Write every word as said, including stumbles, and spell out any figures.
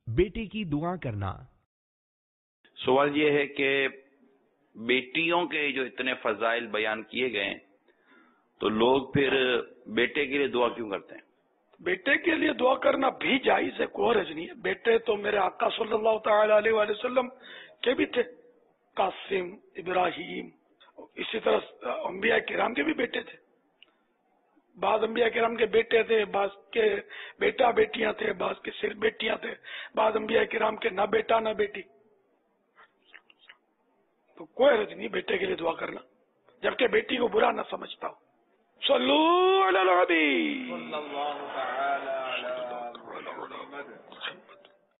बेटे की दुआ करना। सवाल ये है कि बेटियों के जो इतने फजाइल बयान किए गए तो लोग फिर बेटे के लिए दुआ क्यों करते हैं? बेटे के लिए दुआ करना भी जायज है, कोई हर्ज नहीं है। बेटे तो मेरे आका सल्लल्लाहु तआला अलैहि वसल्लम के भी थे, कासिम, इब्राहिम, इसी तरह अंबिया किराम के भी बेटे थे। बाद अंबिया किराम के बेटे थे, बाद के बेटा बेटियां थे, बाद के सिर्फ बेटियां थे, बाद अंबिया किराम के ना बेटा ना बेटी। तो कोई हर्ज नहीं बेटे के लिए दुआ करना, जबकि बेटी को बुरा ना समझता हो। सल्लल्लाहु अलैहि वसल्लम।